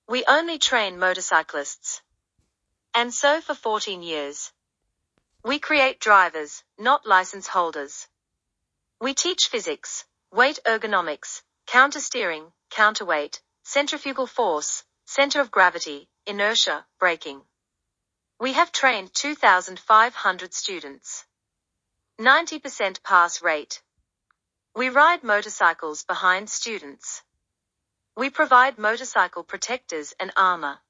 We only train motorcyclists. And so for 14 years. We create drivers, not license holders. We teach physics, weight ergonomics, countersteering, counterweight, centrifugal force, center of gravity, inertia, braking. We have trained 2,500 students. 90% pass rate. We ride motorcycles behind students. We provide motorcycle protectors and armor.